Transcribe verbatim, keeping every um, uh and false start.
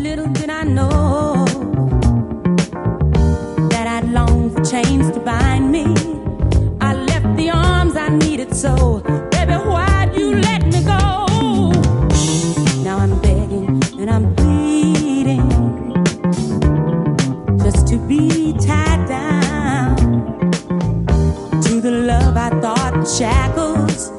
little did I know that I'd long for chains to bind me. I left the arms I needed so. Baby, why'd you let me go? Now I'm begging and I'm pleading just to be tied down to the love I thought shackles